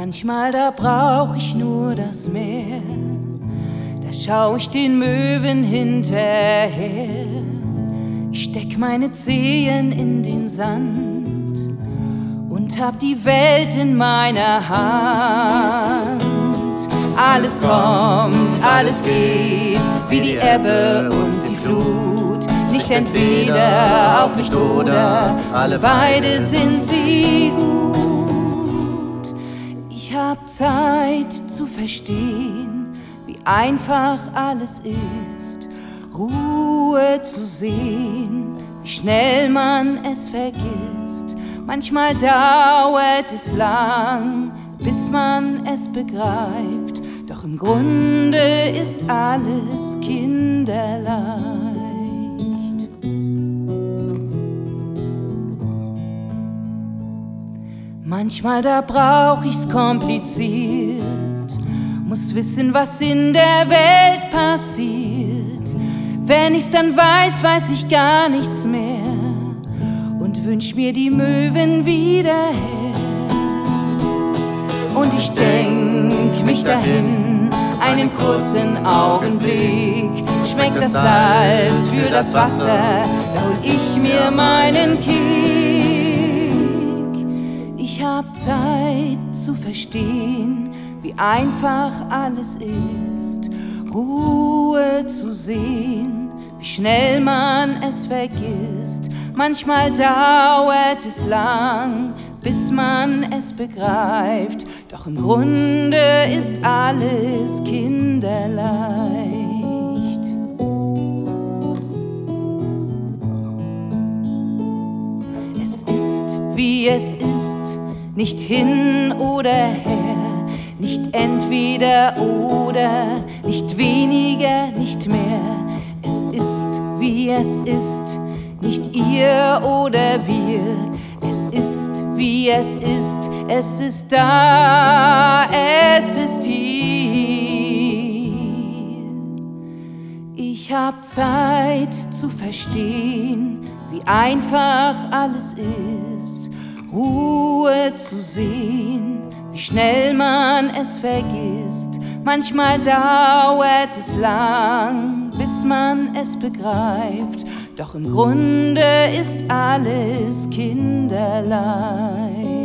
Manchmal da brauch ich nur das Meer, da schau ich den Möwen hinterher. Ich steck meine Zehen in den Sand und hab die Welt in meiner Hand. Alles kommt, alles geht, wie die Ebbe und die Flut. Nicht entweder, auch nicht oder, alle beide sind sie gut. Ich hab Zeit zu verstehen, wie einfach alles ist. Ruhe zu sehen, wie schnell man es vergisst. Manchmal dauert es lang, bis man es begreift. Doch im Grunde ist alles kinderleicht. Manchmal da brauch ich's kompliziert, muss wissen, was in der Welt passiert. Wenn ich's dann weiß, weiß ich gar nichts mehr und wünsch mir die Möwen wieder her. Und ich denk mich dahin, einen kurzen Augenblick, schmeckt das Salz für das Wasser, da hol ich mir meinen Kick. Ich hab Zeit zu verstehen, wie einfach alles ist, Ruhe zu sehen, wie schnell man es vergisst. Manchmal dauert es lang, bis man es begreift, doch im Grunde ist alles kinderleicht. Es ist, wie es ist, nicht hin oder her, nicht entweder oder, nicht weniger, nicht mehr. Es ist, wie es ist, nicht ihr oder wir. Es ist, wie es ist da, es ist hier. Ich hab Zeit zu verstehen, wie einfach alles ist, Ruhe zu sehen, wie schnell man es vergisst. Manchmal dauert es lang, bis man es begreift, doch im Grunde ist alles kinderleicht.